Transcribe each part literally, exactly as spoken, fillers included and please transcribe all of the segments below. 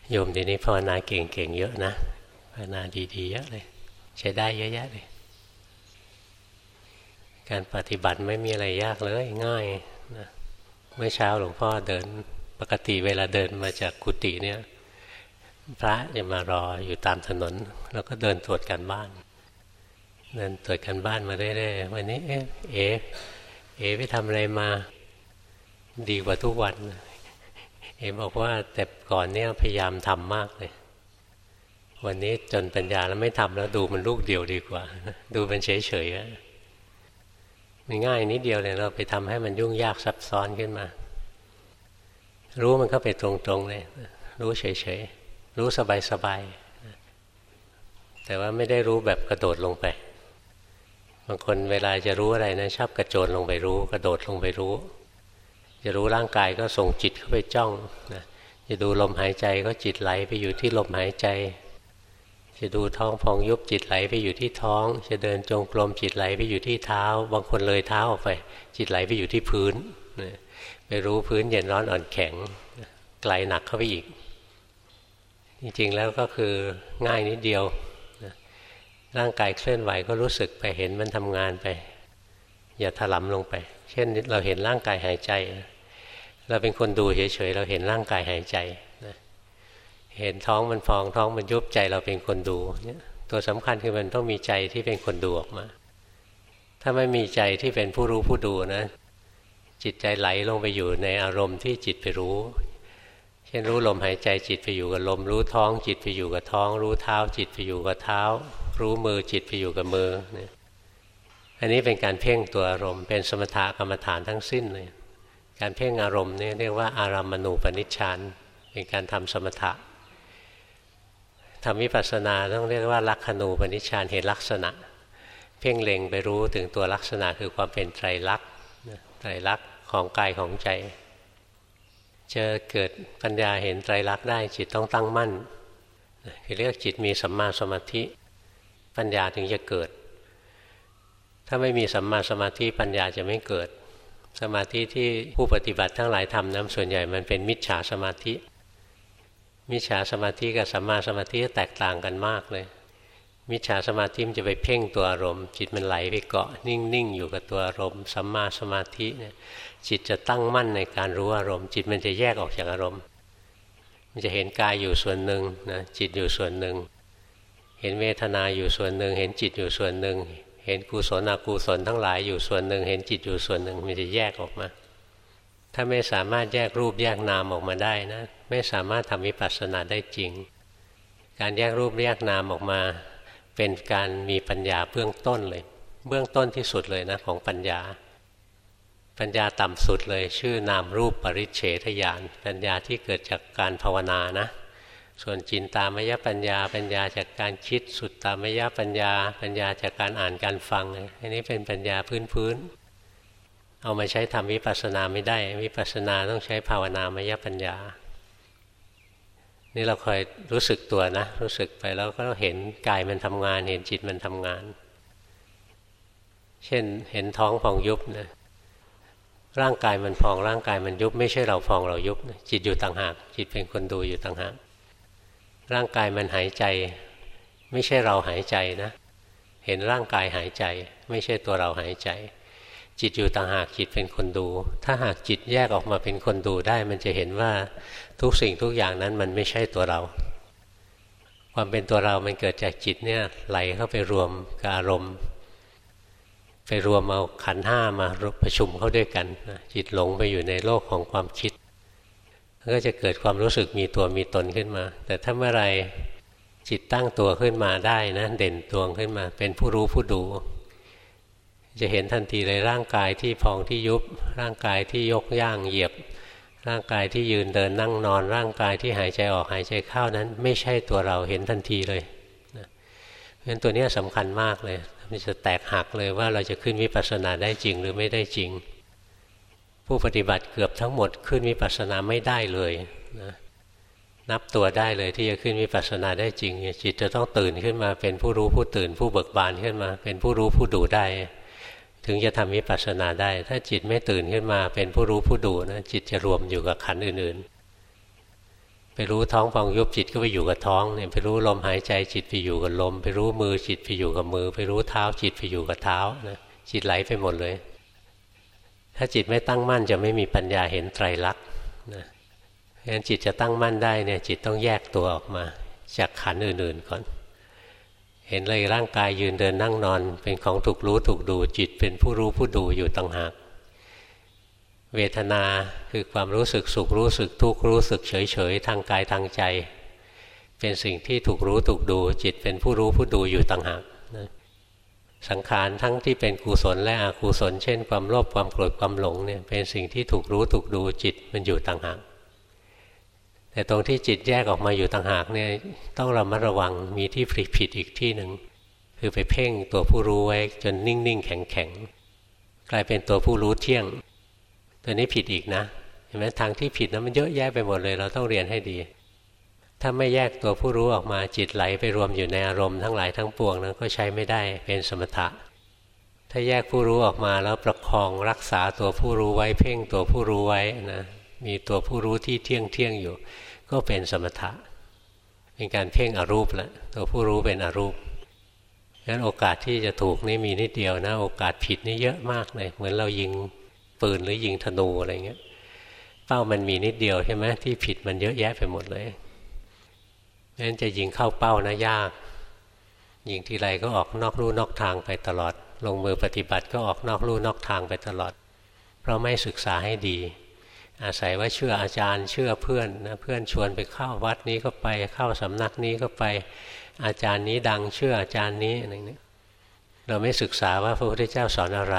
โยมทีนี้ภาวนาเก่งๆเยอะนะภาวนาดีๆเยอะเลยใช้ได้เยอะแยะเลยการปฏิบัติไม่มีอะไรยากเลยง่ายนะเมื่อเช้าหลวงพ่อเดินปกติเวลาเดินมาจากกุฏิเนี่ยพระจะมารออยู่ตามถนนแล้วก็เดินตรวจการบ้านเดินตรวจการบ้านมาเรื่อยๆวันนี้เอ๊ะเอ๋เอ๋ไปทำอะไรมาดีกว่าทุกวันเอ๋บอกว่าแต่ก่อนเนี่ยพยายามทำมากเลยวันนี้จนปัญญาแล้วไม่ทำแล้วดูมันลูกเดียวดีกว่าดูมันเฉยๆมันง่ายนิดเดียวเลยเราไปทำให้มันยุ่งยากซับซ้อนขึ้นมารู้มันก็ไปตรงๆเลยรู้เฉยๆรู้สบายๆแต่ว่าไม่ได้รู้แบบกระโดดลงไปบางคนเวลาจะรู้อะไรนะชอบกระโจนลงไปรู้กระโดดลงไปรู้จะรู้ร่างกายก็ส่งจิตเข้าไปจ้องนะจะดูลมหายใจก็จิตไหลไปอยู่ที่ลมหายใจจะดูท้องพองยุบจิตไหลไปอยู่ที่ท้องจะเดินจงกรมจิตไหลไปอยู่ที่เท้าบางคนเลยเท้าออกไปจิตไหลไปอยู่ที่พื้นนะไปรู้พื้นเย็นร้อนอ่อนแข็งไกลหนักเข้าไปอีกจริงๆแล้วก็คือง่ายนิดเดียวนะร่างกายเคลื่อนไหวก็รู้สึกไปเห็นมันทำงานไปอย่าถลำลงไปเช่นเราเห็นร่างกายหายใจเราเป็นคนดูเฉยๆเราเห็นร่างกายหายใจนะเห็นท้องมันพองท้องมันยุบใจเราเป็นคนดูเนี่ยตัวสำคัญคือมันต้องมีใจที่เป็นคนดูออกมาถ้าไม่มีใจที่เป็นผู้รู้ผู้ดูนะจิตใจไหลลงไปอยู่ในอารมณ์ที่จิตไปรู้เช่นรู้ลมหายใจจิตไปอยู่กับลมรู้ท้องจิตไปอยู่กับท้องรู้เท้าจิตไปอยู่กับเท้ารู้มือจิตไปอยู่กับมือเนี่ยอันนี้เป็นการเพ่งตัวอารมณ์เป็นสมถกรรมฐานทั้งสิ้นเลยการเพ่งอารมณ์นี่เรียกว่าอารัมมณูปนิชฌานเป็นการทำสมถะทำวิปัสสนาต้องเรียกว่าลักขณูปนิชฌานเห็นลักษณะเพ่งเล็งไปรู้ถึงตัวลักษณะคือความเป็นไตรลักษณ์ไตรลักษณ์ของกายของใจจะเกิดปัญญาเห็นไตรลักษณ์ได้จิตต้องตั้งมั่นคือเรียกจิตมีสัมมาสมาธิปัญญาถึงจะเกิดถ้าไม่มีสัมมาสมาธิปัญญาจะไม่เกิดสมาธิที่ผู้ปฏิบัติทั้งหลายทำนั้นส่วนใหญ่มันเป็นมิจฉาสมาธิมิจฉาสมาธิกับสัมมาสมาธิแตกต่างกันมากเลยมิจฉาสมาธิมันจะไปเพ่งตัวอารมณ์จิตมันไหลไปเกาะนิ่งๆอยู่กับตัวอารมณ์สัมมาสมาธิเนี่ยจิตจะตั้งมั่นในการรู้อารมณ์จิตมันจะแยกออกจากอารมณ์มันจะเห็นกายอยู่ส่วนหนึ่งนะจิตอยู่ส่วนหนึ่งเห็นเวทนาอยู่ส่วนหนึ่งเห็นจิตอยู่ส่วนหนึ่งเห็นกุศลอกุศลทั้งหลายอยู่ส่วนหนึ่งเห็นจิตอยู่ส่วนหนึ่งมันจะแยกออกมาถ้าไม่สามารถแยกรูปแยกนามออกมาได้นะไม่สามารถทำวิปัสสนาได้จริงการแยกรูปแยกนามออกมาเป็นการมีปัญญาเบื้องต้นเลยเบื้องต้นที่สุดเลยนะของปัญญาปัญญาต่ำสุดเลยชื่อนามรูปปริเฉทญาณปัญญาที่เกิดจากการภาวนานะส่วนจินตามยปัญญาปัญญาจากการคิดสุตตามยปัญญาปัญญาจากการอ่านการฟังอันนี้เป็นปัญญาพื้นๆเอามาใช้ทำวิปัสสนาไม่ได้วิปัสสนาต้องใช้ภาวนามยปัญญานี่เราคอยรู้สึกตัวนะรู้สึกไปแล้วก็เห็นกายมันทำงานเห็นจิตมันทำงานเช่นเห็นท้องพองยุบนะร่างกายมันพองร่างกายมันยุบไม่ใช่เราพองเรายุบจิตอยู่ต่างหากจิตเป็นคนดูอยู่ต่างหากร่างกายมันหายใจไม่ใช่เราหายใจนะเห็นร่างกายหายใจไม่ใช่ตัวเราหายใจจิตอยู่ต่างหากจิตเป็นคนดูถ้าหากจิตแยกออกมาเป็นคนดูได้มันจะเห็นว่าทุกสิ่งทุกอย่างนั้นมันไม่ใช่ตัวเราความเป็นตัวเรามันเกิดจากจิตเนี่ยไหลเข้าไปรวมกับอารมณ์ไปรวมเอาขันธ์ห้ามาประชุมเข้าด้วยกันจิตหลงไปอยู่ในโลกของความคิดก็จะเกิดความรู้สึกมีตัวมีตนขึ้นมาแต่ถ้าเมื่อไรจิตตั้งตัวขึ้นมาได้นะเด่นดวงขึ้นมาเป็นผู้รู้ผู้ดูจะเห็นทันทีเลยร่างกายที่พองที่ยุบร่างกายที่ยกย่างเหยียบร่างกายที่ยืนเดินนั่งนอนร่างกายที่หายใจออกหายใจเข้านั้นไม่ใช่ตัวเราเห็นทันทีเลยนะเพราะฉะนั้นตัวนี้สำคัญมากเลยมันจะแตกหักเลยว่าเราจะขึ้นวิปัสสนาได้จริงหรือไม่ได้จริงผู้ปฏิบัติเกือบทั้งหมดขึ้นวิปัสสนาไม่ได้เลยนะนับตัวได้เลยที่จะขึ้นวิปัสสนาได้จริงจิตจะต้องตื่นขึ้นมาเป็นผู้รู้ผู้ตื่นผู้เบิกบานขึ้นมาเป็นผู้รู้ผู้ดูได้ถึงจะทำวิปัสสนาได้ถ้าจิตไม่ตื่นขึ้นมาเป็นผู้รู้ผู้ดูนะจิตจะรวมอยู่กับขันธ์อื่นไปรู้ท้องพองยุบจิตก็ไปอยู่กับท้องเนี่ยไปรู้ลมหายใจจิตไปอยู่กับลมไปรู้มือจิตไปอยู่กับมือไปรู้เท้าจิตไปอยู่กับเท้านะจิตไหลไปหมดเลยถ้าจิตไม่ตั้งมั่นจะไม่มีปัญญาเห็นไตรลักษณ์นะเพราะฉะนั้นจิตจะตั้งมั่นได้เนี่ยจิตต้องแยกตัวออกมาจากขันธ์อื่นๆก่อนเห็นเลยร่างกายยืนเดินนั่งนอนเป็นของถูกรู้ถูกดูจิตเป็นผู้รู้ผู้ดูอยู่ต่างหากเวทนาคือความรู้สึกสุขรู้สึกทุกข์รู้สึกเฉยๆทางกายทางใจเป็นสิ่งที่ถูกรู้ถูกดูจิตเป็นผู้รู้ผู้ดูอยู่ต่างหากนะสังขารทั้งที่เป็นกุศลและอกุศลเช่นความโลภความโกรธความหลงเนี่ยเป็นสิ่งที่ถูกรู้ถูกดูจิตมันอยู่ต่างหากแต่ตรงที่จิตแยกออกมาอยู่ต่างหากเนี่ยต้องระมัดระวังมีที่ผิดอีกที่หนึ่งคือไปเพ่งตัวผู้รู้ไว้จนนิ่งๆแข็งๆกลายเป็นตัวผู้รู้เที่ยงตัวนี้ผิดอีกนะเห็นไหมทางที่ผิดนะมันเยอะแยะไปหมดเลยเราต้องเรียนให้ดีถ้าไม่แยกตัวผู้รู้ออกมาจิตไหลไปรวมอยู่ในอารมณ์ทั้งหลายทั้งปวงนั้นก็ใช้ไม่ได้เป็นสมถะถ้าแยกผู้รู้ออกมาแล้วประคองรักษาตัวผู้รู้ไว้เพ่งตัวผู้รู้ไว้นะมีตัวผู้รู้ที่เที่ยงเที่ยงอยู่ก็เป็นสมถะเป็นการเพ่งอรูปแล้วตัวผู้รู้เป็นอรูปงั้นโอกาสที่จะถูกนี่มีนิดเดียวนะโอกาสผิดนี่เยอะมากเลยเหมือนเรายิงปืนหรือยิงธนูอะไรเงี้ยเป้ามันมีนิดเดียวใช่ไหมที่ผิดมันเยอะแยะไปหมดเลยงั้นจะยิงเข้าเป้านะยากยิงทีไรก็ออกนอกลู่นอกทางไปตลอดลงมือปฏิบัติก็ออกนอกลู่นอกทางไปตลอดเพราะไม่ศึกษาให้ดีอาศัยว่าเชื่ออาจารย์เชื่อเพื่อนนะเพื่อนชวนไปเข้าวัดนี้ก็ไปเข้าสำนักนี้ก็ไปอาจารย์นี้ดังเชื่ออาจารย์นี้อะไรเงี้ยเราไม่ศึกษาว่าพระพุทธเจ้าสอนอะไร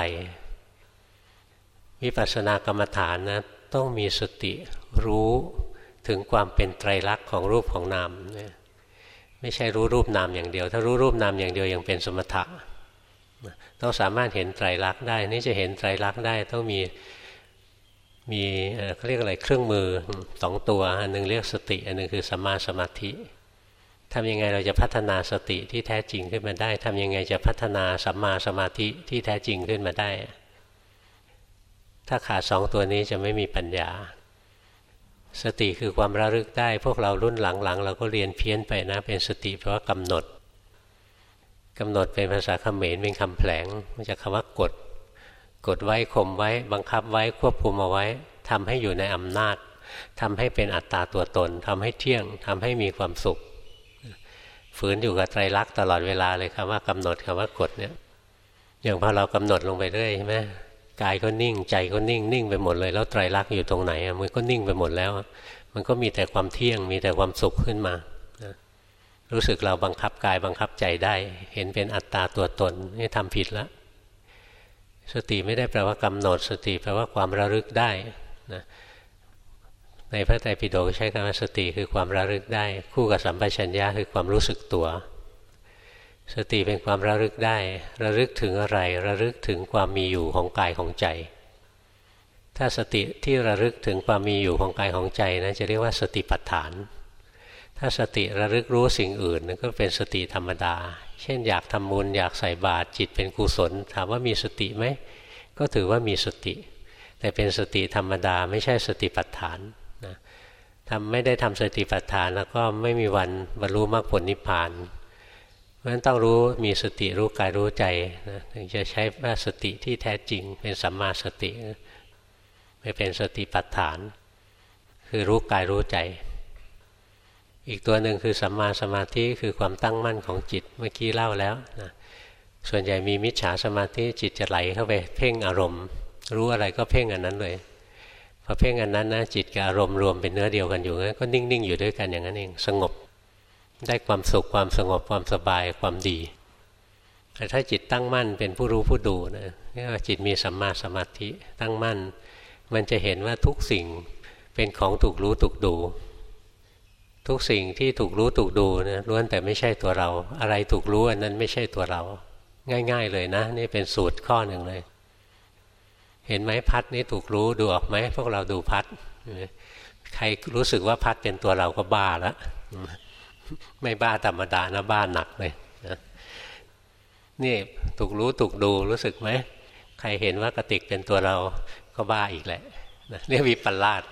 วิปัสสนากรรมฐานนะต้องมีสติรู้ถึงความเป็นไตรลักษณ์ของรูปของนามเนี่ยไม่ใช่รู้รูปนามอย่างเดียวถ้ารู้รูปนามอย่างเดียวยังเป็นสมถะต้องสามารถเห็นไตรลักษณ์ได้นี่จะเห็นไตรลักษณ์ได้ต้องมีมีเขาเรียกอะไรเครื่องมือสองตัวอันนึงเรียกสติอันนึงคือสัมมาสมาธิทำยังไงเราจะพัฒนาสติที่แท้จริงขึ้นมาได้ทำยังไงจะพัฒนาสัมมาสมาธิที่แท้จริงขึ้นมาได้ถ้าขาดสองตัวนี้จะไม่มีปัญญาสติคือความระลึกได้พวกเรารุ่นหลังๆเราก็เรียนเพี้ยนไปนะเป็นสติเพราะว่ากำหนดกำหนดเป็นภาษาเขมรเป็นคำแผลงมาจากคำว่ากดกดไว้ข่มไว้บังคับไว้ควบคุมเอาไว้ทำให้อยู่ในอำนาจทำให้เป็นอัตตาตัวตนทำให้เที่ยงทำให้มีความสุขฝืนอยู่กับไตรลักษณ์ตลอดเวลาเลยคำว่ากำหนดคำว่ากดเนี่ยอย่างพอเรากำหนดลงไปเรื่อยใช่ไหมกายก็นิ่งใจก็นิ่งนิ่งไปหมดเลยแล้วไตรลักษณ์อยู่ตรงไหนมันก็นิ่งไปหมดแล้วมันก็มีแต่ความเที่ยงมีแต่ความสุขขึ้นมารู้สึกเราบังคับกายบังคับใจได้เห็นเป็นอัตตาตัวตนนี่ทำผิดแล้วสติไม่ได้แปลว่ากำหนดสติแปลว่าความระลึกได้นะในพระไตรปิฎกใช้คำว่าสติคือความระลึกได้คู่กับสัมปชัญญะคือความรู้สึกตัวสติเป็นความระลึกได้ระลึกถึงอะไรระลึกถึงความมีอยู่ของกายของใจถ้าสติที่ระลึกถึงความมีอยู่ของกายของใจนะจะเรียกว่าสติปัฏฐานถ้าสติระลึกรู้สิ่งอื่นก็เป็นสติธรรมดาเช่นอยากทำบุญอยากใส่บาตรจิตเป็นกุศลถามว่ามีสติไหมก็ถือว่ามีสติแต่เป็นสติธรรมดาไม่ใช่สติปัฏฐานนะทำไม่ได้ทำสติปัฏฐานแล้วก็ไม่มีวันบรรลุมรรคผลนิพพานเพราะฉะนั้นต้องรู้มีสติรู้กายรู้ใจนะถึงจะใช้ว่าสติที่แท้จริงเป็นสัมมาสติไม่เป็นสติปัฏฐานคือรู้กายรู้ใจอีกตัวหนึ่งคือสัมมาสมาธิคือความตั้งมั่นของจิตเมื่อกี้เล่าแล้วนะส่วนใหญ่มีมิจฉาสมาธิจิตจะไหลเข้าไปเพ่งอารมณ์รู้อะไรก็เพ่งอันนั้นเลยพอเพ่งอันนั้นนะจิตกับอารมณ์รวมเป็นเนื้อเดียวกันอยู่งั้นก็นิ่งๆอยู่ด้วยกันอย่างนั้นเองสงบได้ความสุขความสงบความสบายความดีแต่ถ้าจิตตั้งมั่นเป็นผู้รู้ผู้ดูนะนี่ว่าจิตมีสัมมาสมาธิตั้งมั่นมันจะเห็นว่าทุกสิ่งเป็นของถูกรู้ถูกดูทุกสิ่งที่ถูกรู้ถูกดูนะล้วนแต่ไม่ใช่ตัวเราอะไรถูกรู้อันนั้นไม่ใช่ตัวเราง่ายๆเลยนะนี่เป็นสูตรข้อหนึ่งเลยเห็นไหมพัดนี้ถูกรู้ดูออกไหมพวกเราดูพัดใครรู้สึกว่าพัดเป็นตัวเราก็บ้าแล้วไม่บ้าธรรมดานะบ้าหนักเลยนะนี่ถูกรู้ถูกดูรู้สึกไหมใครเห็นว่ากระติกเป็นตัวเราก็บ้าอีกแหละนะเรียกวิปลาส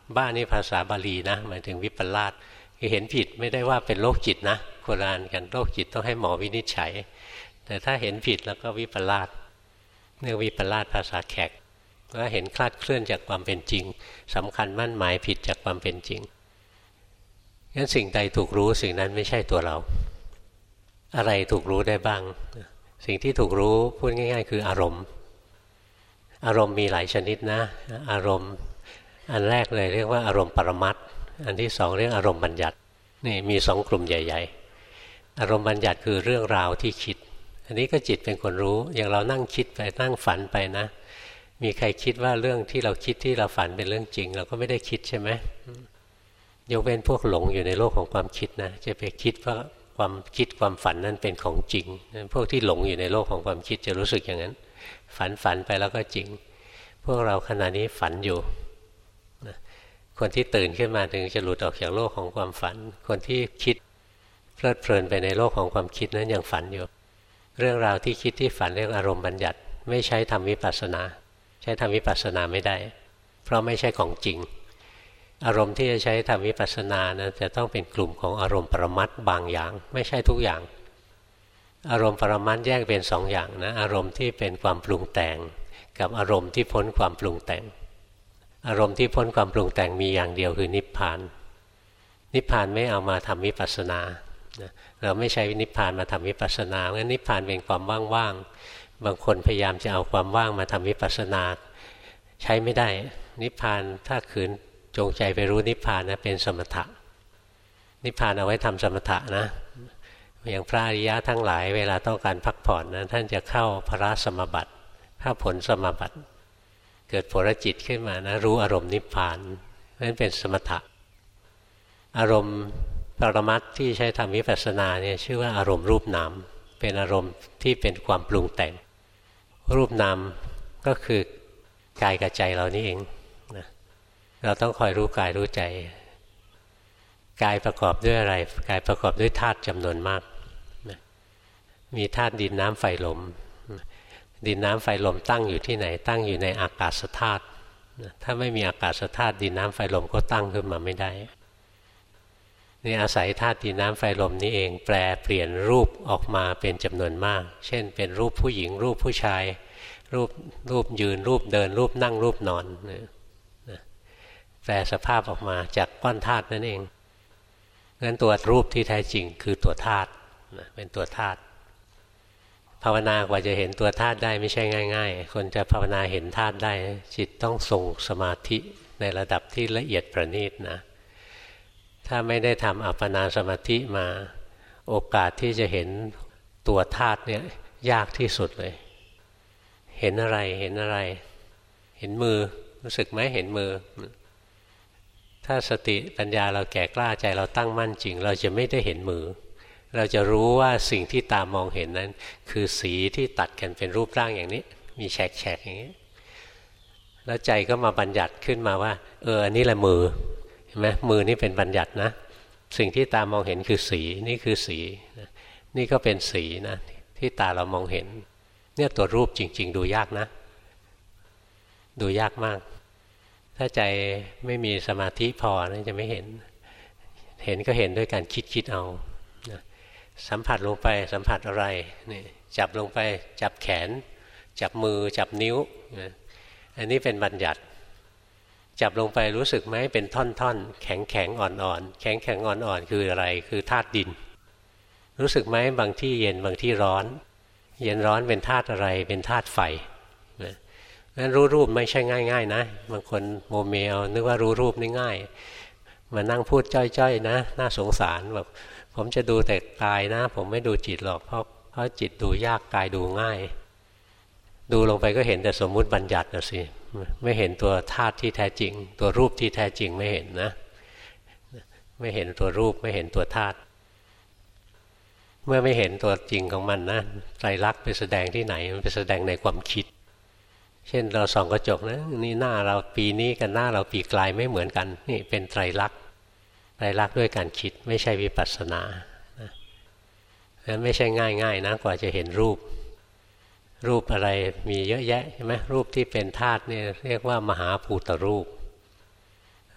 บ้านี่ภาษาบาลีนะหมายถึงวิปลาสคือเห็นผิดไม่ได้ว่าเป็นโรคจิตนะโบราณกันโรคจิตต้องให้หมอวินิจฉัยแต่ถ้าเห็นผิดแล้วก็วิปลาสเรียกวิปลาสภาษาแขกก็เห็นคลาดเคลื่อนจากความเป็นจริงสำคัญมั่นหมายผิดจากความเป็นจริงงั้นสิ่งใดถูกรู้สิ่งนั้นไม่ใช่ตัวเราอะไรถูกรู้ได้บ้างสิ่งที่ถูกรู้พูดง่ายๆคืออารมณ์อารมณ์มีหลายชนิดนะอารมณ์อันแรกเลยเรียกว่าอารมณ์ปรมัตถ์อันที่สองเรียกอารมณ์บัญญัตินี่มีสองกลุ่มใหญ่ๆอารมณ์บัญญัติคือเรื่องราวที่คิดอันนี้ก็จิตเป็นคนรู้อย่างเรานั่งคิดไปนั่งฝันไปนะมีใครคิดว่าเรื่องที่เราคิดที่เราฝันเป็นเรื่องจริงเราก็ไม่ได้คิดใช่ไหมยกเว้นพวกหลงอยู่ในโลกของความคิดนะจะไปคิดว่าความคิดความฝันนั้นเป็นของจริงพวกที่หลงอยู่ในโลกของความคิดจะรู้สึกอย่างนั้นฝันฝันไปแล้วก็จริงพวกเราขณะนี้ฝันอยู่คนที่ตื่นขึ้นมาถึงจะหลุดออกจากโลกของความฝันคนที่คิดเพลิดเพลินไปในโลกของความคิดนั้นยังฝันอยู่เรื่องราวที่คิดที่ฝันเรียกอารมณ์บัญญัติไม่ใช้ทำวิปัสสนาใช้ทำวิปัสสนาไม่ได้เพราะไม่ใช่ของจริงอารมณ์ที่จะใช้ทำวิปัสสนานะจะต้องเป็นกลุ่มของอารมณ์ปรมัตถ์บางอย่างไม่ใช่ทุกอย่างอารมณ์ปรมัตถ์แยกเป็นสองอย่างนะอารมณ์ที่เป็นความปรุงแต่งกับอารมณ์ที่พ้นความปรุงแต่งอารมณ์ที่พ้นความปรุงแต่งมีอย่างเดียวคือนิพพานนิพพานไม่เอามาทำวิปัสสนาเราไม่ใช้นิพพานมาทำวิปัสสนาเพราะนิพพานเป็นความว่างๆบางคนพยายามจะเอาความว่างมาทำวิปัสสนาใช้ไม่ได้นิพพานถ้าขืนจงใจไปรู้นิพพานนะเป็นสมถะนิพพานเอาไว้ทำสมถะนะอย่างพระอริยะทั้งหลายเวลาต้องการพักผ่อนนะท่านจะเข้าพระสมบัติถ้าผลสมบัติเกิดผลจิตขึ้นมานะรู้อารมณ์นิพพานนั่นเป็นสมถะอารมณ์ปรมัตถ์ที่ใช้ทำวิปัสสนาเนี่ยชื่อว่าอารมณ์รูปนามเป็นอารมณ์ที่เป็นความปรุงแต่งรูปนามก็คือกายกับใจเรานี่เองนะเราต้องคอยรู้กายรู้ใจกายประกอบด้วยอะไรกายประกอบด้วยธาตุจำนวนมากนะมีธาตุดินน้ำไฟลมดินน้ำไฟลมตั้งอยู่ที่ไหนตั้งอยู่ในอากาศธาตุถ้าไม่มีอากาศธาตุดินน้ำไฟลมก็ตั้งขึ้นมาไม่ได้นี่อาศัยธาตุดินน้ำไฟลมนี้เองแปลเปลี่ยนรูปออกมาเป็นจำนวนมากเช่นเป็นรูปผู้หญิงรูปผู้ชายรูปรูปยืนรูปเดินรูปนั่งรูปนอนแปลสภาพออกมาจากก้อนธาตุนั่นเองงั้นตัวรูปที่แท้จริงคือตัวธาตุเป็นตัวธาตุภาวนากว่าจะเห็นตัวธาตุได้ไม่ใช่ง่ายๆคนจะภาวนาเห็นธาตุได้จิตต้องทรงสมาธิในระดับที่ละเอียดประณีตนะถ้าไม่ได้ทำอัปปนาสมาธิมาโอกาสที่จะเห็นตัวธาตุเนี่ยยากที่สุดเลยเห็นอะไรเห็นอะไรเห็นมือรู้สึกไหมเห็นมือถ้าสติปัญญาเราแก่กล้าใจเราตั้งมั่นจริงเราจะไม่ได้เห็นมือเราจะรู้ว่าสิ่งที่ตามองเห็นนั้นคือสีที่ตัดกันเป็นรูปร่างอย่างนี้มีแฉกๆอย่างนี้แล้วใจก็มาบัญญัติขึ้นมาว่าเอออันนี้แหละมือเห็นไหมมือนี่เป็นบัญญัตินะสิ่งที่ตามองเห็นคือสีนี่คือสีนี่ก็เป็นสีนะที่ตาเรามองเห็นเนี่ยตัวรูปจริงๆดูยากนะดูยากมากถ้าใจไม่มีสมาธิพอนะจะไม่เห็นเห็นก็เห็นด้วยการคิดคิดเอาสัมผัสลงไปสัมผัสอะไรนี่จับลงไปจับแขนจับมือจับนิ้วอันนี้เป็นบัญญัติจับลงไปรู้สึกไหมเป็นท่อนๆแข็งแข็งอ่อนๆแข็งแข็งอ่อนๆคืออะไรคือธาตุดินรู้สึกไหมบางที่เย็นบางที่ร้อนเย็นร้อนเป็นธาตุอะไรเป็นธาตุไฟนั้นรู้รูปไม่ใช่ง่ายๆนะบางคนโมเมลนึกว่ารู้รูปนี่ง่ายมานั่งพูดจ้อยๆนะน่าสงสารแบบผมจะดูแต่กายนะผมไม่ดูจิตหรอกเพราะเพราะจิตดูยากกายดูง่ายดูลงไปก็เห็นแต่สมมุติบัญญัตินะสิไม่เห็นตัวธาตุที่แท้จริงตัวรูปที่แท้จริงไม่เห็นนะไม่เห็นตัวรูปไม่เห็นตัวธาตุเมื่อไม่เห็นตัวจริงของมันนะไตรลักษณ์ไปแสดงที่ไหนมันไปแสดงในความคิดเช่นเราส่องกระจกนะนี่หน้าเราปีนี้กับหน้าเราปีกลายไม่เหมือนกันนี่เป็นไตรลักษณ์ไตรลักษณ์ด้วยการคิดไม่ใช่วิปัสสนานั้นไม่ใช่ง่ายๆนะกว่าจะเห็นรูปรูปอะไรมีเยอะแยะใช่ไหมรูปที่เป็นธาตุเนี่ยเรียกว่ามหาภูตรูป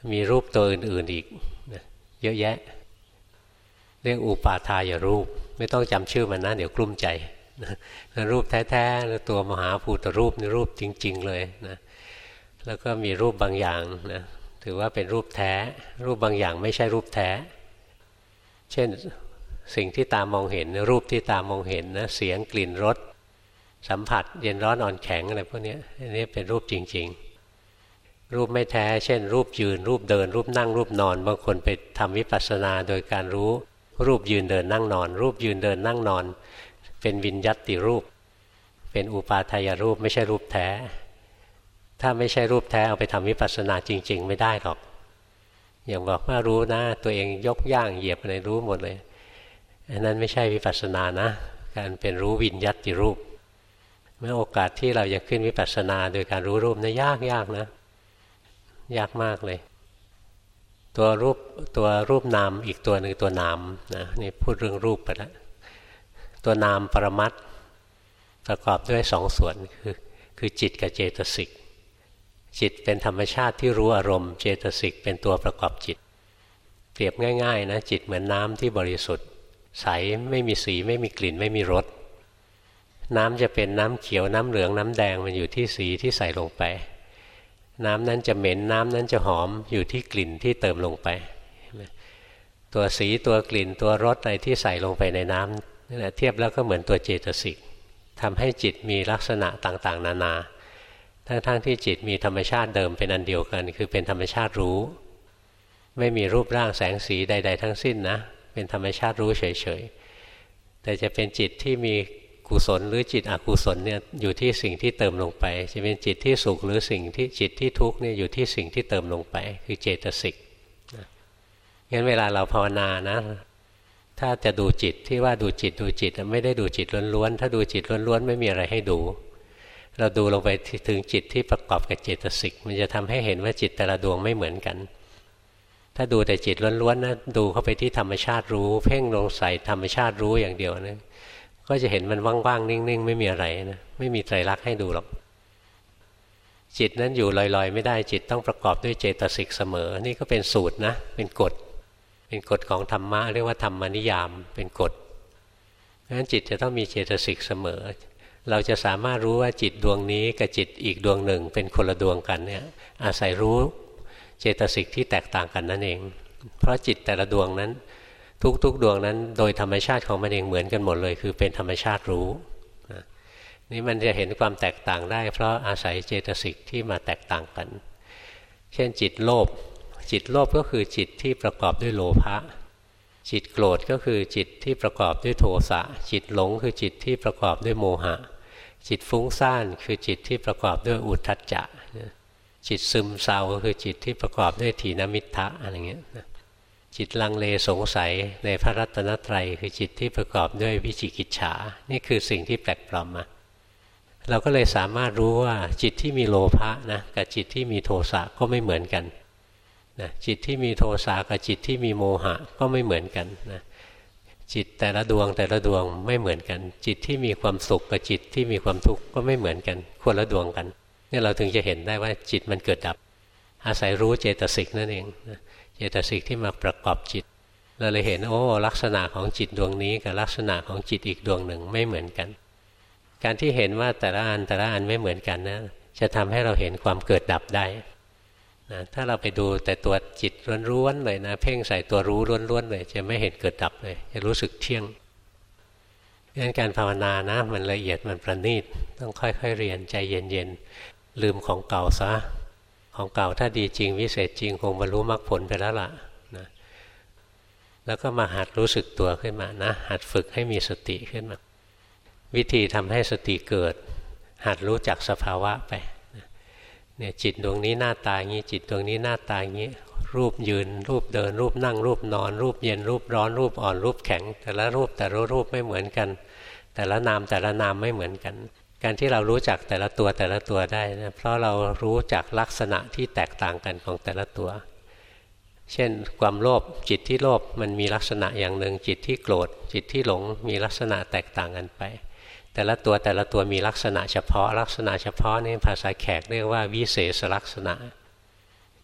มีรูปตัวอื่นๆอีกเยอะแยะเรียกอุปาทายรูปไม่ต้องจำชื่อมันนะเดี๋ยวกลุ้มใจรูปแท้ๆตัวมหาภูตรูปนี่รูปจริงๆเลยนะแล้วก็มีรูปบางอย่างนะถือว่าเป็นรูปแท้รูปบางอย่างไม่ใช่รูปแท้เช่นสิ่งที่ตามองเห็นรูปที่ตามองเห็นนะเสียงกลิ่นรสสัมผัสเย็นร้อนอ่อนแข็งอะไรพวกนี้อันนี้เป็นรูปจริงๆรูปไม่แท้เช่นรูปยืนรูปเดินรูปนั่งรูปนอนบางคนไปทำวิปัสสนาโดยการรู้รูปยืนเดินนั่งนอนรูปยืนเดินนั่งนอนเป็นวิญญัตติรูปเป็นอุปาทายรูปไม่ใช่รูปแท้ถ้าไม่ใช่รูปแท้เอาไปทำวิปัสสนาจริงๆไม่ได้หรอกอย่างบอกว่ารู้นะตัวเองยกย่างเหยียบอะไรรู้หมดเลยอันนั้นไม่ใช่วิปัสสนานะการเป็นรู้วิญญัตติรูปเมื่อโอกาสที่เราจะขึ้นวิปัสสนาโดยการรู้รูปนะยากยากนะยากมากเลยตัวรูปตัวรูปนามอีกตัวหนึ่งตัวนามนะนี่พูดเรื่องรูปไปแล้วตัวนามปรมัตถ์ประกอบด้วยสองส่วนคือคือจิตกับเจตสิกจิตเป็นธรรมชาติที่รู้อารมณ์เจตสิกเป็นตัวประกอบจิตเปรียบง่ายๆนะจิตเหมือนน้ำที่บริสุทธิ์ใสไม่มีสีไม่มีกลิ่นไม่มีรสน้ำจะเป็นน้ำเขียวน้ำเหลืองน้ำแดงมันอยู่ที่สีที่ใส่ลงไปน้ำนั้นจะเหม็นน้ำนั้นจะหอมอยู่ที่กลิ่นที่เติมลงไปตัวสีตัวกลิ่นตัวรสอะไรที่ใส่ลงไปในน้ำนี่แหละเทียบแล้วก็เหมือนตัวเจตสิกทำให้จิตมีลักษณะต่างๆนานาทั้งๆที่จิตมีธรรมชาติเดิมเป็นอันเดียวกันคือเป็นธรรมชาติรู้ไม่มีรูปร่างแสงสีใดๆทั้งสิ้นนะเป็นธรรมชาติรู้เฉยๆแต่จะเป็นจิตที่มีกุศลหรือจิตอกุศลเนี่ยอยู่ที่สิ่งที่เติมลงไปจะเป็นจิตที่สุขหรือสิ่งที่จิตที่ทุกข์เนี่ยอยู่ที่สิ่งที่เติมลงไปคือเจตสิกนะงั้นเวลาเราภาวนานะถ้าจะดูจิตที่ว่าดูจิตดูจิตไม่ได้ดูจิตล้วนๆถ้าดูจิตล้วนๆไม่มีอะไรให้ดูเราดูลงไปถึงจิตที่ประกอบกับเจตสิกมันจะทำให้เห็นว่าจิตแต่ละดวงไม่เหมือนกันถ้าดูแต่จิตล้วนๆนะดูเข้าไปที่ธรรมชาติรู้เพ่งลงใส่ธรรมชาติรู้อย่างเดียวนะก็จะเห็นมันว่างๆนิ่งๆไม่มีอะไรนะไม่มีไตรลักษณ์ให้ดูหรอกจิตนั้นอยู่ลอยๆไม่ได้จิตต้องประกอบด้วยเจตสิกเสมอนี่ก็เป็นสูตรนะเป็นกฎเป็นกฎของธรรมะเรียกว่าธรรมนิยามเป็นกฎเพราะฉะนั้นจิตจะต้องมีเจตสิกเสมอเราจะสามารถรู้ว่าจิตดวงนี้กับจิตอีกดวงหนึ่งเป็นคนละดวงกันเนี่ยอาศัยรู้เจตสิกที่แตกต่างกันนั่นเองเพราะจิตแต่ละดวงนั้นทุกๆดวงนั้นโดยธรรมชาติของมันเองเหมือนกันหมดเลยคือเป็นธรรมชาติรู้นี่มันจะเห็นความแตกต่างได้เพราะอาศัยเจตสิกที่มาแตกต่างกันเช่นจิตโลภจิตโลภก็คือจิตที่ประกอบด้วยโลภะจิตโกรธก็คือจิตที่ประกอบด้วยโทสะจิตหลงคือจิตที่ประกอบด้วยโมหะจิตฟุ้งซ่านคือจิตที่ประกอบด้วยอุทธัจจะจิตซึมเศร้าก็คือจิตที่ประกอบด้วยถีนมิทธะอะไรเงี้ยจิตลังเลสงสัยในพระรัตนตรัยคือจิตที่ประกอบด้วยวิจิกิจฉานี่คือสิ่งที่แปลกปลอมมาเราก็เลยสามารถรู้ว่าจิตที่มีโลภะนะกับจิตที่มีโทสะก็ไม่เหมือนกันนะจิตที่มีโทสะกับจิตที่มีโมหะก็ไม่เหมือนกันนะจิตแต่ละดวงแต่ละดวงไม่เหมือนกันจิตที่มีความสุขกับจิตที่มีความทุกข์ก็ไม่เหมือนกันคนละดวงกันนี่เราถึงจะเห็นได้ว่าจิตมันเกิดดับอาศัยรู้เจตสิกนั่นเองนะเจตสิกที่มาประกอบจิตเราเลยเห็นโอ้ลักษณะของจิตดวงนี้กับลักษณะของจิตอีกดวงหนึ่งไม่เหมือนกันการที่เห็นว่าแต่ละอันแต่ละอันไม่เหมือนกันนะจะทำให้เราเห็นความเกิดดับได้นะถ้าเราไปดูแต่ตัวจิตล้วนๆเลยนะเพ่งใส่ตัวรู้ล้วนๆเลยจะไม่เห็นเกิดดับเลยจะรู้สึกเที่ยงดังนั้นการภาวนานะมันละเอียดมันประณีตต้องค่อยๆเรียนใจเย็นๆลืมของเก่าซะของเก่าถ้าดีจริงวิเศษจริงคงบรรลุมรรคผลไปแล้วล่ะนะแล้วก็มาหัดรู้สึกตัวขึ้นมานะหัดฝึกให้มีสติขึ้นมาวิธีทำให้สติเกิดหัดรู้จักสภาวะไปเนี่ยจิตดวงนี้หน้าตาอย่างนี้จิตดวงนี้หน้าตาอย่างนี้รูปยืนรูปเดินรูปนั่งรูปนอนรูปเย็นรูปร้อนรูปอ่อนรูปแข็งแต่ละรูปแต่ละรูปไม่เหมือนกันแต่ละนามแต่ละนามไม่เหมือนกันการที่เรารู้จักแต่ละตัวแต่ละตัวได้นะเพราะเรารู้จักลักษณะที่แตกต่างกันของแต่ละตัวเช่นความโลภจิตที่โลภมันมีลักษณะอย่างหนึ่งจิตที่โกรธจิตที่หลงมีลักษณะแตกต่างกันไปแต่ละตัวแต่ละตัวมีลักษณะเฉพาะลักษณะเฉพาะนี่ภาษาแขกเรียกว่าวิเศษลักษณะ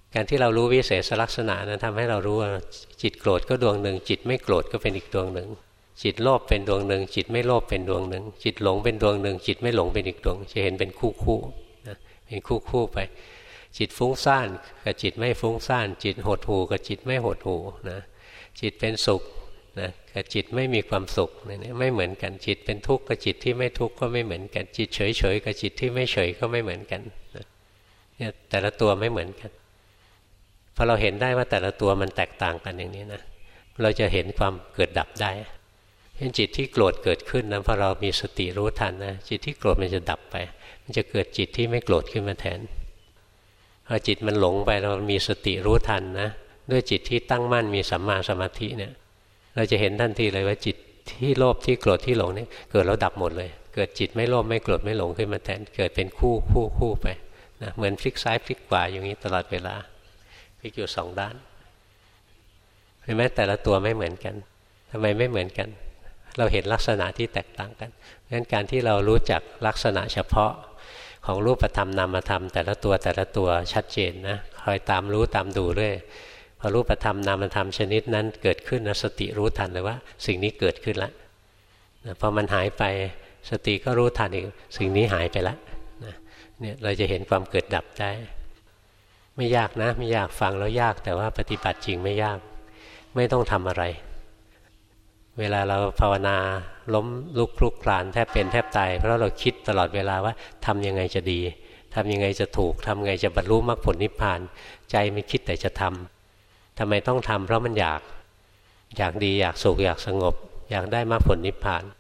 การที่เรารู้วิเศษลักษณะนั้นทำให้เรารู้ว่าจิตโกรธก็ดวงหนึ่งจิตไม่โกรธก็เป็นอีกดวงหนึ่งจิตโลภเป็นดวงหนึ่งจิตไม่โลภเป็นดวงหนึ่งจิตหลงเป็นดวงหนึ่งจิตไม่หลงเป็นอีกดวงจะเห็นเป็นคู่คู่นะเป็นคู่คู่ไปจิตฟุ้งซ่านกับจิตไม่ฟุ้งซ่านจิตหดหู่กับจิตไม่หดหู่นะจิตเป็นสุขนะกับจิตไม่มีความสุขนี่ไม่เหมือนกันจิตเป็นทุกข์กับจิตที่ไม่ทุกข์ก็ไม่เหมือนกันจิตเฉยเฉยกับจิตที่ไม่เฉยก็ไม่เหมือนกันนะเนี่ยแต่ละตัวไม่เหมือนกันพอเราเห็นได้ว่าแต่ละตัวมันแตกต่างกันอย่างนี้นะเราจะเห็นความเกิดดับได้เห็นจิตที่โกรธเกิดขึ้นนะพอเรามีสติรู้ทันนะจิตที่โกรธมันจะดับไปมันจะเกิดจิตที่ไม่โกรธขึ้นมาแทนพอจิตมันหลงไปเรามีสติรู้ทันนะด้วยจิตที่ตั้งมั่นมีสัมมาสมาธิเนี่ยเราจะเห็นทันทีเลยว่าจิตที่โลภที่โกรธที่หลงนี่เกิดแล้วดับหมดเลยเกิดจิตไม่โลภไม่โกรธไม่หลงขึ้นมาแทนเกิดเป็นคู่คู่คู่ไปนะเหมือนพลิกซ้ายพลิกขวาอย่างนี้ตลอดเวลาพลิกอยู่สองด้านเห็นไหมแต่ละตัวไม่เหมือนกันทำไมไม่เหมือนกันเราเห็นลักษณะที่แตกต่างกันงั้นการที่เรารู้จักลักษณะเฉพาะของรูปธรรมนามธรรมแต่ละตัวแต่ละตัวชัดเจนนะคอยตามรู้ตามดูเรื่อยพอรูปธรรมนามธรรมชนิดนั้นเกิดขึ้นนะสติรู้ทันเลยว่าสิ่งนี้เกิดขึ้นแล้วนะพอมันหายไปสติก็รู้ทันอีกสิ่งนี้หายไปแล้วนะเนี่ยเราจะเห็นความเกิดดับได้ไม่ยากนะไม่ยากฟังแล้วยากแต่ว่าปฏิบัติจริงไม่ยากไม่ต้องทำอะไรเวลาเราภาวนาล้มลุกคลุกคลานแทบเป็นแทบตายเพราะเราคิดตลอดเวลาว่าทำยังไงจะดีทำยังไงจะถูกทำยังไงจะบรรลุมรรคผลนิพพานใจมันคิดแต่จะทำทำไมต้องทำเพราะมันอยากอยากดีอยากสุขอยากสงบอยากได้มรรคผลนิพพาน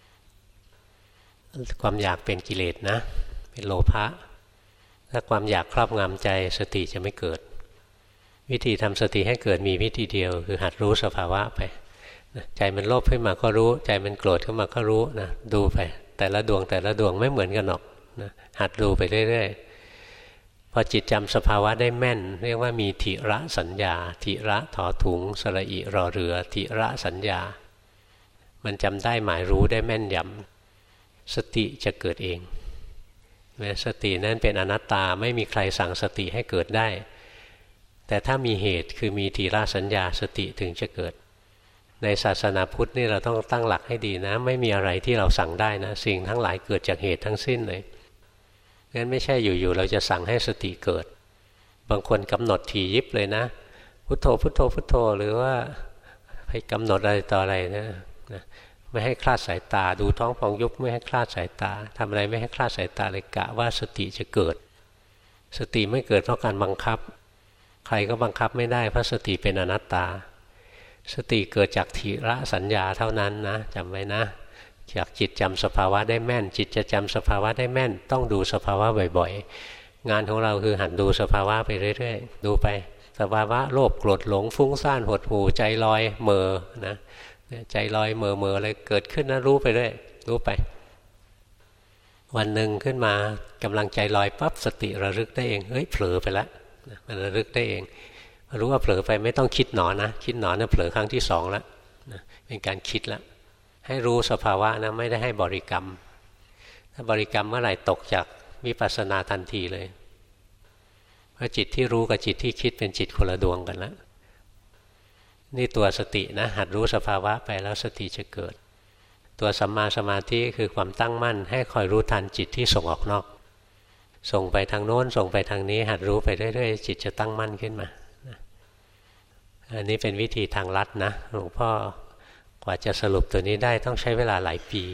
ความอยากเป็นกิเลสนะเป็นโลภะถ้าความอยากครอบงำใจสติจะไม่เกิดวิธีทำสติให้เกิดมีวิธีเดียวคือหัดรู้สภาวะไปใจมันโลภขึ้นมาก็รู้ใจมันโกรธขึ้นมาก็รู้นะดูไปแต่ละดวงแต่ละดวงไม่เหมือนกันหรอกนะหัดดูไปเรื่อยๆพอจิตจำสภาวะได้แม่นเรียกว่ามีทิระสัญญาทิระถอถุงสระอิรอเรือทิระสัญญามันจำได้หมายรู้ได้แม่นยำสติจะเกิดเองสตินั้นเป็นอนัตตาไม่มีใครสั่งสติให้เกิดได้แต่ถ้ามีเหตุคือมีทิระสัญญาสติถึงจะเกิดในศาสนาพุทธนี่เราต้องตั้งหลักให้ดีนะไม่มีอะไรที่เราสั่งได้นะสิ่งทั้งหลายเกิดจากเหตุทั้งสิ้นเลยงั้นไม่ใช่อยู่ๆเราจะสั่งให้สติเกิดบางคนกำหนดถี่ยิบเลยนะพุทโธพุทโธพุทโธหรือว่าให้กำหนดอะไรต่ออะไรนะไม่ให้คลาดสายตาดูท้องพองยุบไม่ให้คลาดสายตาทำอะไรไม่ให้คลาดสายตาเลยกะว่าสติจะเกิดสติไม่เกิดเพราะการบังคับใครก็บังคับไม่ได้เพราะสติเป็นอนัตตาสติเกิดจากทิระสัญญาเท่านั้นนะจำไว้นะจากจิตจำสภาวะได้แม่นจิตจะจำสภาวะได้แม่นต้องดูสภาวะบ่อยๆงานของเราคือหัดดูสภาวะไปเรื่อยๆดูไปสภาวะโลภโกรธหลงฟุ้งซ่านหดหู่ใจลอยเมอนะใจลอยเมอเมออะไรเกิดขึ้นนะรู้ไปเรื่อยรู้ไปวันหนึ่งขึ้นมากำลังใจลอยปั๊บสติระลึกได้เองเฮ้ยเผลอไปแล้วมันระลึกได้เองรู้ว่าเผลอไปไม่ต้องคิดหนอนะคิดหนอนะเผลอครั้งที่สองแล้วนะเป็นการคิดแล้วให้รู้สภาวะนะไม่ได้ให้บริกรรมถ้าบริกรรมเมื่อไหร่ตกจากวิปัสสนาทันทีเลยเพราะจิตที่รู้กับจิตที่คิดเป็นจิตคนละดวงกันแล้วนี่ตัวสตินะหัดรู้สภาวะไปแล้วสติจะเกิดตัวสัมมาสมาธิคือความตั้งมั่นให้คอยรู้ทันจิตที่ส่งออกนอกส่งไปทางโน้นส่งไปทางนี้หัดรู้ไปเรื่อยๆจิตจะตั้งมั่นขึ้นมาอันนี้เป็นวิธีทางลัดนะหลวงพ่อกว่าจะสรุปตัวนี้ได้ต้องใช้เวลาหลายปี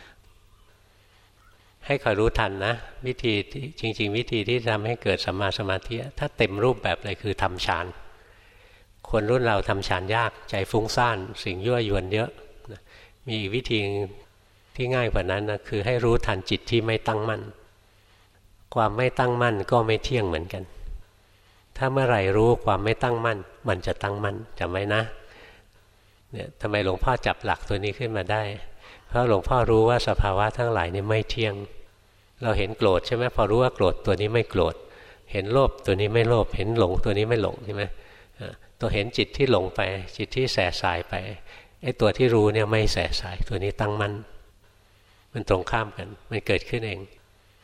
ให้คอยรู้ทันนะวิธีจริงๆวิธีที่ทำให้เกิดสัมมาสมาธิถ้าเต็มรูปแบบเลยคือทำฌานคนรุ่นเราทำฌานยากใจฟุ้งซ่านสิ่งยั่วยวนเยอะมีอีกวิธีที่ง่ายกว่านั้นนะคือให้รู้ทันจิตที่ไม่ตั้งมั่นความไม่ตั้งมั่นก็ไม่เที่ยงเหมือนกันถ้าเมื่อไหร่รู้ความไม่ตั้งมั่นมันจะตั้งมั่นจำไว้นะเนี่ยทำไมหลวงพ่อจับหลักตัวนี้ขึ้นมาได้เพราะหลวงพ่อรู้ว่าสภาวะทั้งหลายนี่ไม่เที่ยงเราเห็นโกรธใช่ไหมพอรู้ว่าโกรธตัวนี้ไม่โกรธเห็นโลภตัวนี้ไม่โลภเห็นหลงตัวนี้ไม่หลงใช่ไหมตัวเห็นจิตที่หลงไปจิตที่แส่สายไปไอ้ตัวที่รู้เนี่ยไม่แส่สายตัวนี้ตั้งมั่นมันตรงข้ามกันมันเกิดขึ้นเอง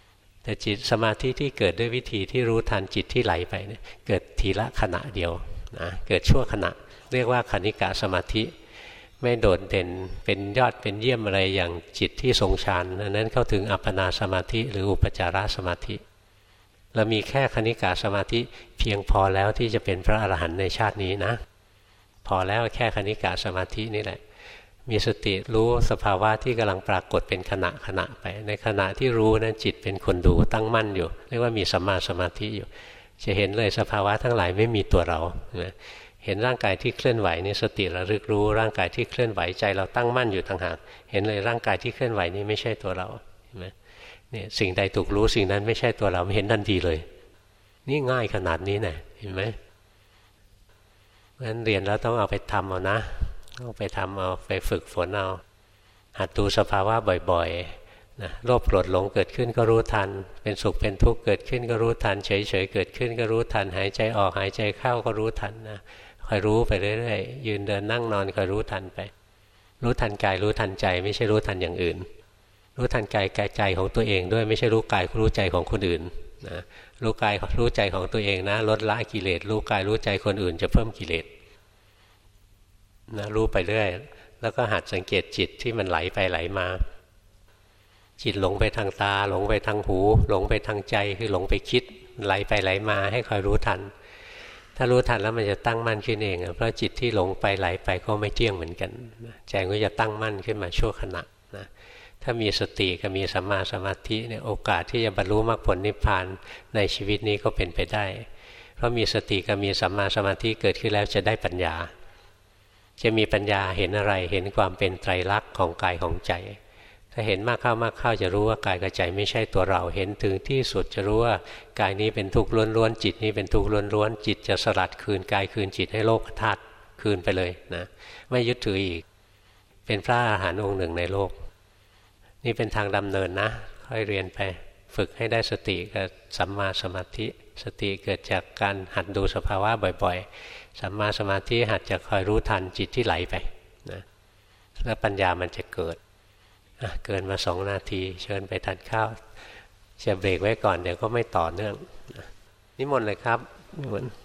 แต่จิตสมาธิที่เกิดด้วยวิธีที่รู้ทันจิตที่ไหลไปเนี่ยเกิดทีละขณะเดียวนะเกิดชั่วขณะเรียกว่าคณิกะสมาธิไม่โดดเด่นเป็นยอดเป็นเยี่ยมอะไรอย่างจิตที่ทรงฌานนั้นเข้าถึงอัปปนาสมาธิหรืออุปจารสมาธิเรามีแค่คณิกะสมาธิเพียงพอแล้วที่จะเป็นพระอรหันต์ในชาตินี้นะพอแล้วแค่คณิกะสมาธินี่แหละมีสติรู้สภาวะที่กำลังปรากฏเป็นขณะขณะไปในขณะที่รู้นั้นจิตเป็นคนดูตั้งมั่นอยู่เรียกว่ามีสัมมาสมาธิอยู่จะเห็นเลยสภาวะทั้งหลายไม่มีตัวเราเห็นร่างกายที่เคลื่อนไหวนี่สติระลึกรู้ร่างกายที่เคลื่อนไหวใจเราตั้งมั่นอยู่ต่างหากเห็นเลยร่างกายที่เคลื่อนไหวนี่ไม่ใช่ตัวเราเห็นไหมเนี่ยสิ่งใดถูกรู้สิ่งนั้นไม่ใช่ตัวเราเห็นทันทีเลยนี่ง่ายขนาดนี้นะเห็นไหมเพราะฉะนั้นเรียนแล้วต้องเอาไปทำเอานะต้องไปทำเอาไปฝึกฝนเอาหัดดูสภาวะบ่อยๆนะโลภโกรธหลงเกิดขึ้นก็รู้ทันเป็นสุขเป็นทุกข์เกิดขึ้นก็รู้ทันเฉยๆเกิดขึ้นก็รู้ทันหายใจออกหายใจเข้าก็รู้ทันนะคอยรู้ไปเรื่อยๆยืนเดินนั่งนอนคอยรู้ทันไปรู้ทันกายรู้ทันใจไม่ใช่รู้ทันอย่างอื่นรู้ทันกายกายใจของตัวเองด้วยไม่ใช่รู้กายรู้ใจของคนอื่นนะรู้กายรู้ใจของตัวเองนะลดละกิเลสรู้กายรู้ใจคนอื่นจะเพิ่มกิเลสนะรู้ไปเรื่อยแล้วก็หัดสังเกตจิตที่มันไหลไปไหลมาจิตหลงไปทางตาหลงไปทางหูหลงไปทางใจคือหลงไปคิดไหลไปไหลมาให้คอยรู้ทันถ้ารู้ทันแล้วมันจะตั้งมั่นขึ้นเองเพราะจิตที่หลงไปไหลไปก็ไม่เที่ยงเหมือนกันใจก็จะตั้งมั่นขึ้นมาชั่วขณะนะถ้ามีสติกับมีสัมมาสมาธิเนี่ยโอกาสที่จะบรรลุมรรคผลนิพพานในชีวิตนี้ก็เป็นไปได้เพราะมีสติกับมีสัมมาสมาธิเกิดขึ้นแล้วจะได้ปัญญาจะมีปัญญาเห็นอะไรเห็นความเป็นไตรลักษณ์ของกายของใจถ้าเห็นมากเข้ามากเข้าจะรู้ว่ากายกับใจไม่ใช่ตัวเราเห็นถึงที่สุดจะรู้ว่ากายนี้เป็นทุกข์ล้วนๆจิตนี้เป็นทุกข์ล้วนๆจิตจะสลัดคืนกายคืนจิตให้โลกธาตุคืนไปเลยนะไม่ยึดถืออีกเป็นพระอรหันต์องค์หนึ่งในโลกนี่เป็นทางดำเนินนะค่อยเรียนไปฝึกให้ได้สติกับสัมมาสมาธิสติเกิดจากการหัดดูสภาวะบ่อยๆสัมมาสมาธิหัดจะคอยรู้ทันจิตที่ไหลไปนะแล้วปัญญามันจะเกิดเกินมาสองนาทีเชิญไปทานข้าวจะเบรกไว้ก่อนเดี๋ยวก็ไม่ต่อเนื่องนิมนต์เลยครับนิมนต์